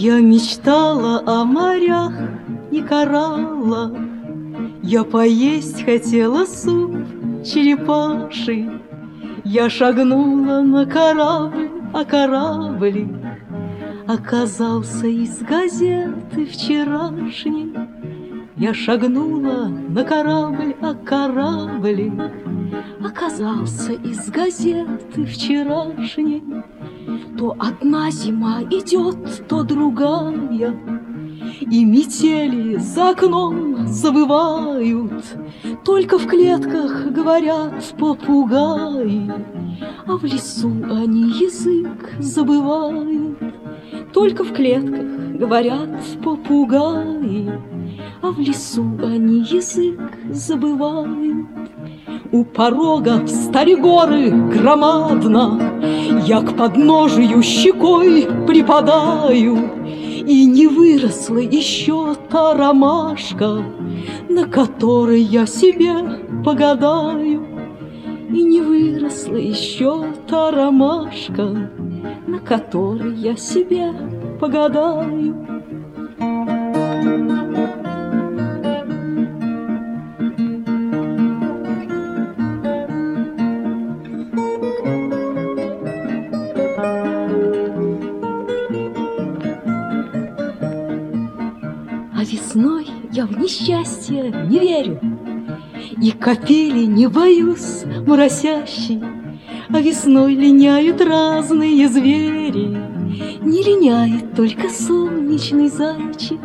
Я мечтала о морях и кораллах, я поесть хотела суп черепаший. Я шагнула на корабль, а кораблик оказался из газеты вчерашней. Я шагнула на корабль, а кораблик оказался из газеты вчерашней. То одна зима идет, то другая, и метели за окном завывают. Только в клетках говорят попугаи, а в лесу они язык забывают. Только в клетках говорят попугаи, а в лесу они язык забывают. У порога встали горы громадно, я к подножию щекой припадаю, и не выросла еще та ромашка, на которой я себе погадаю. И не выросла еще та ромашка, на которой я себе погадаю. А весной я в несчастье не верю, и капели не боюсь моросящей. А весной линяют разные звери, не линяет только солнечный зайчик.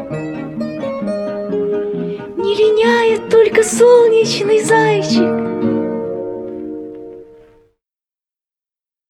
Не линяет только солнечный зайчик.